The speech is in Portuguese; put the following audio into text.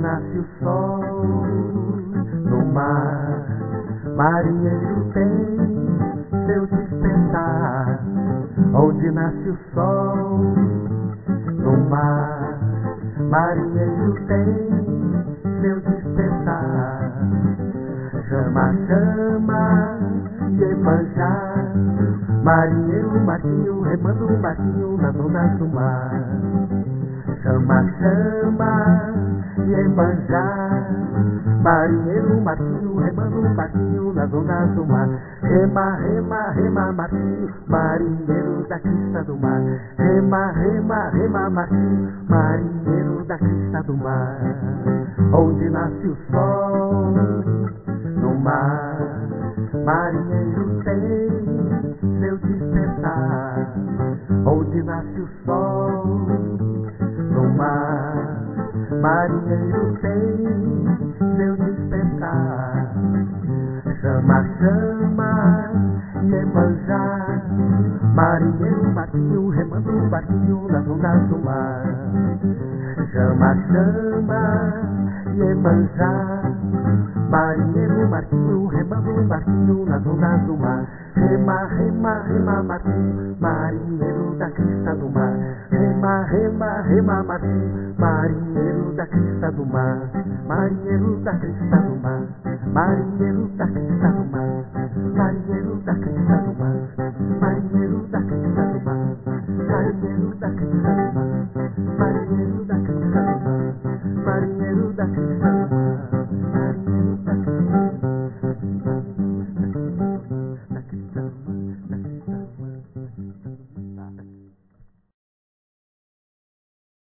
nasce o sol no mar, marinheiro tem seu despertar. Onde nasce o sol no mar, marinheiro tem seu despertar. Chama, chama, Iemanjá, marinheiro Martinho remando o barquinho nas ondas do mar. Chama, chama, Iemanjá, marinheiro Martinho remando o barquinho nas ondas do mar. Rema, rema, rema, Martinho, marinheiro da crista do mar. Rema, rema, rema, Martinho, marinheiro da crista do mar. Onde nasce o sol no mar, marinheiro tem seu despertar. Onde nasce o sol no mar, marinheiro tem seu despertar. Chama, chama, Iemanjá, marinheiro Martinho remando o barquinho nas ondas do mar. Chama, chama, Iemanjá, marinheiro Martinho remando o barquinho nas ondas do mar. Rema, rema, rema, Martinho, marinheiro da crista do mar. Rema, rema, rema, Martinho, marinheiro da crista do mar. Marinheiro da crista do mar, marinheiro da crista do mar, marinheiro da crista do mar, marinheiro da